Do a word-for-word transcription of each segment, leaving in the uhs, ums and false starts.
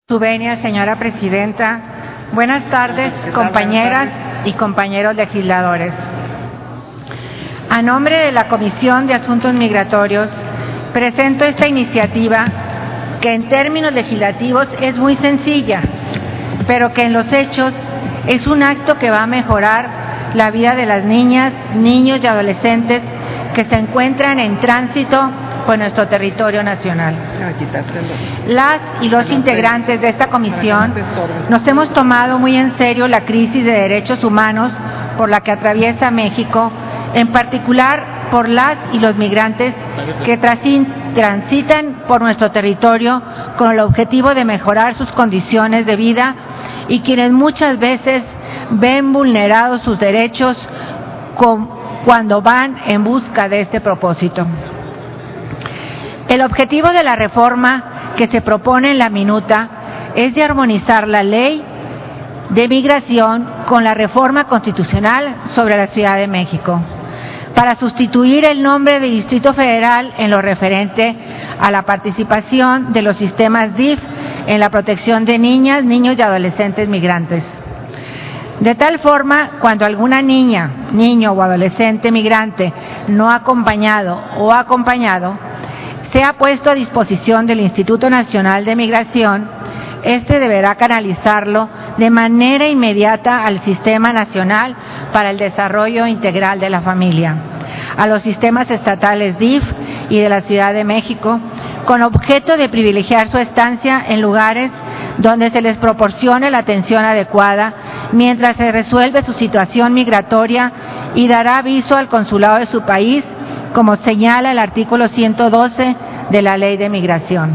Su venia, señora presidenta. Buenas tardes, compañeras y compañeros legisladores. A nombre de la Comisión de Asuntos Migratorios, presento esta iniciativa que en términos legislativos es muy sencilla, pero que en los hechos es un acto que va a mejorar la vida de las niñas, niños y adolescentes que se encuentran en tránsito por nuestro territorio nacional. Las y los integrantes de esta comisión nos hemos tomado muy en serio la crisis de derechos humanos por la que atraviesa México, en particular por las y los migrantes que transitan por nuestro territorio con el objetivo de mejorar sus condiciones de vida y quienes muchas veces ven vulnerados sus derechos cuando van en busca de este propósito. El objetivo de la reforma que se propone en la minuta es de armonizar la ley de migración con la reforma constitucional sobre la Ciudad de México, para sustituir el nombre de Distrito Federal en lo referente a la participación de los sistemas D I F en la protección de niñas, niños y adolescentes migrantes. De tal forma, cuando alguna niña, niño o adolescente migrante no acompañado o acompañado sea puesto a disposición del Instituto Nacional de Migración, este deberá canalizarlo de manera inmediata al Sistema Nacional para el Desarrollo Integral de la Familia, a los sistemas estatales D I F y de la Ciudad de México, con objeto de privilegiar su estancia en lugares donde se les proporcione la atención adecuada mientras se resuelve su situación migratoria y dará aviso al consulado de su país, como señala el artículo ciento doce de la Ley de Migración.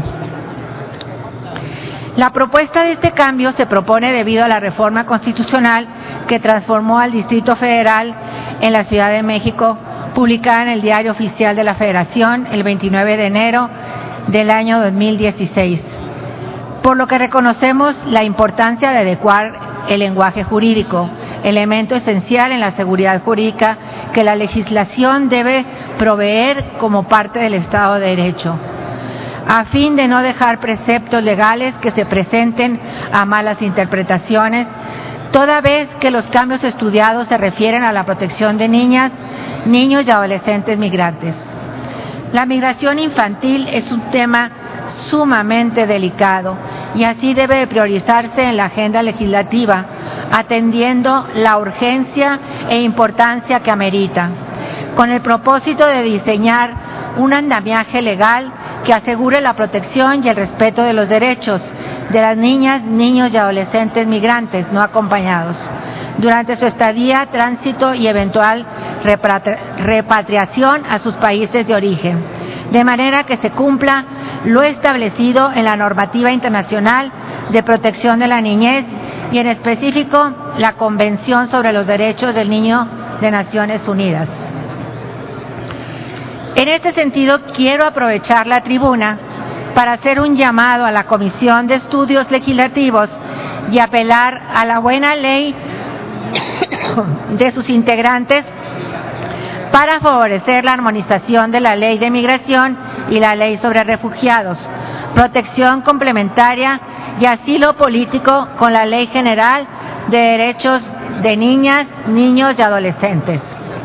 La propuesta de este cambio se propone debido a la reforma constitucional que transformó al Distrito Federal en la Ciudad de México, publicada en el Diario Oficial de la Federación el veintinueve de enero del año dos mil dieciséis, por lo que reconocemos la importancia de adecuar el lenguaje jurídico, elemento esencial en la seguridad jurídica que la legislación debe proveer como parte del Estado de Derecho, a fin de no dejar preceptos legales que se presenten a malas interpretaciones, toda vez que los cambios estudiados se refieren a la protección de niñas, niños y adolescentes migrantes. La migración infantil es un tema sumamente delicado y así debe de priorizarse en la agenda legislativa, atendiendo la urgencia e importancia que amerita, con el propósito de diseñar un andamiaje legal que asegure la protección y el respeto de los derechos de las niñas, niños y adolescentes migrantes no acompañados durante su estadía, tránsito y eventual repatriación a sus países de origen, de manera que se cumpla lo establecido en la normativa internacional de protección de la niñez y en específico la Convención sobre los Derechos del Niño de Naciones Unidas. En este sentido, quiero aprovechar la tribuna para hacer un llamado a la Comisión de Estudios Legislativos y apelar a la buena ley de sus integrantes para favorecer la armonización de la Ley de Migración y la Ley sobre Refugiados, protección complementaria y asilo político con la Ley General de Derechos de Niñas, Niños y Adolescentes.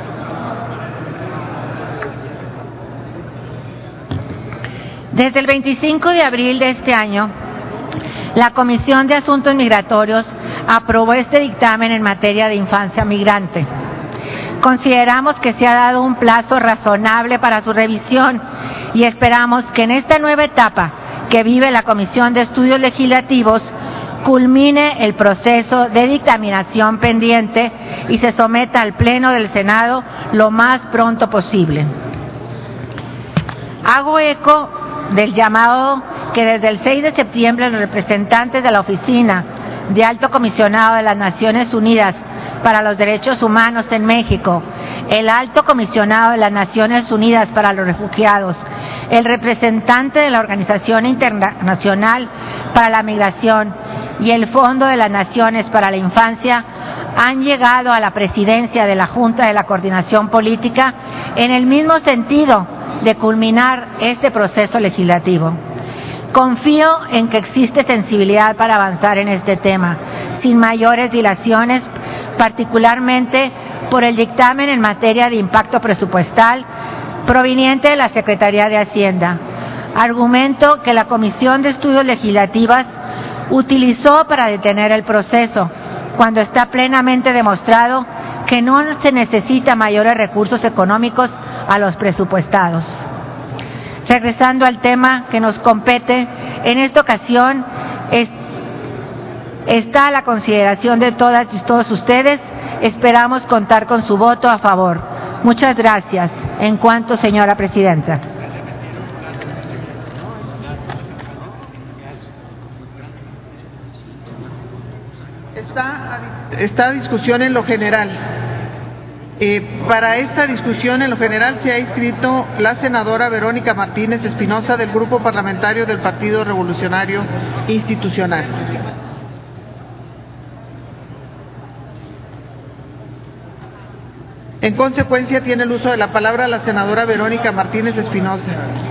Desde el veinticinco de abril de este año, la Comisión de Asuntos Migratorios aprobó este dictamen en materia de infancia migrante. Consideramos que se ha dado un plazo razonable para su revisión y esperamos que en esta nueva etapa que vive la Comisión de Estudios Legislativos culmine el proceso de dictaminación pendiente y se someta al Pleno del Senado lo más pronto posible. Hago eco del llamado que desde el seis de septiembre los representantes de la Oficina de Alto Comisionado de las Naciones Unidas para los Derechos Humanos en México, el Alto Comisionado de las Naciones Unidas para los Refugiados, el representante de la Organización Internacional para la Migración y el Fondo de las Naciones para la Infancia han llegado a la presidencia de la Junta de la Coordinación Política en el mismo sentido de culminar este proceso legislativo. Confío en que existe sensibilidad para avanzar en este tema, sin mayores dilaciones, particularmente por el dictamen en materia de impacto presupuestal proveniente de la Secretaría de Hacienda, argumento que la Comisión de Estudios Legislativas utilizó para detener el proceso, cuando está plenamente demostrado que no se necesita mayores recursos económicos a los presupuestados. Regresando al tema que nos compete, en esta ocasión es, está a la consideración de todas y todos ustedes. Esperamos contar con su voto a favor. Muchas gracias. En cuanto, señora presidenta. Está, está a discusión en lo general. Eh, para esta discusión en lo general se ha inscrito la senadora Verónica Martínez Espinosa del Grupo Parlamentario del Partido Revolucionario Institucional. En consecuencia, tiene el uso de la palabra la senadora Verónica Martínez Espinosa.